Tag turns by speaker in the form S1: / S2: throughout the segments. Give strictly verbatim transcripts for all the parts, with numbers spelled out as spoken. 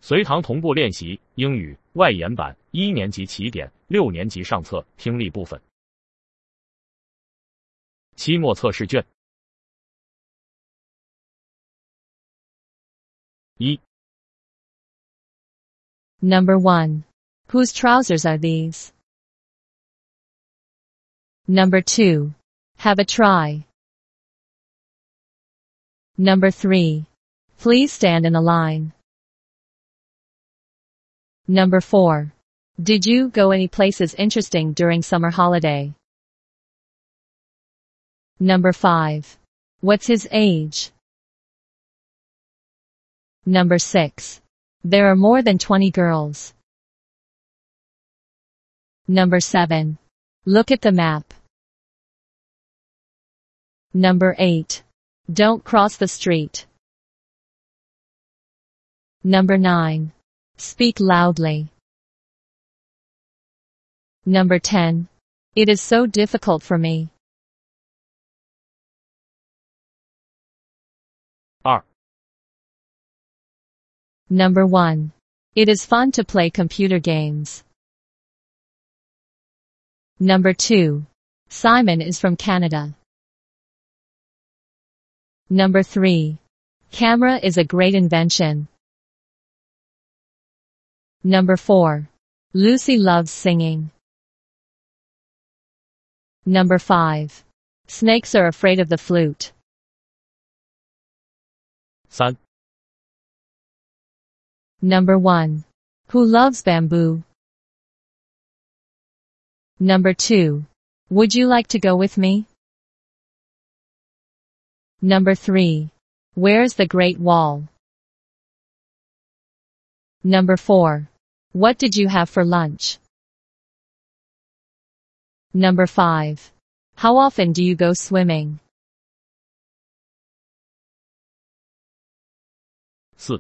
S1: 随堂同步练习英语外延版一年级起点，六年级上册听力部分。期末测试卷一
S2: Number one. Whose trousers are these? Number two. Have a try. Number three. Please stand in a line. Number four. Did you go any places interesting during summer holiday? Number five. What's his age? Number six. There are more than twenty girls. Number seven. Look at the map. Number eight. Don't cross the street. Number nine. Speak loudly. Number ten. It is so difficult for me.
S1: 二
S2: Number one. It is fun to play computer games. Number two. Simon is from Canada. Number three. Camera is a great invention. Number four. Lucy loves singing. Number five. Snakes are afraid of the flute.
S1: 三
S2: Number one. Who loves bamboo? Number two. Would you like to go with me? Number three. Where's the Great Wall? Number four. What did you have for lunch? Number five. How often do you go swimming?
S1: 四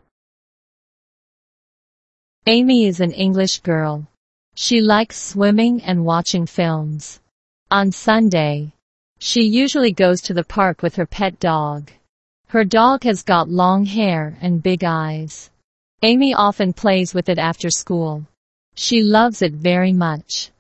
S2: Amy is an English girl. She likes swimming and watching films. On Sunday, she usually goes to the park with her pet dog. Her dog has got long hair and big eyes. Amy often plays with it after school. She loves it very much.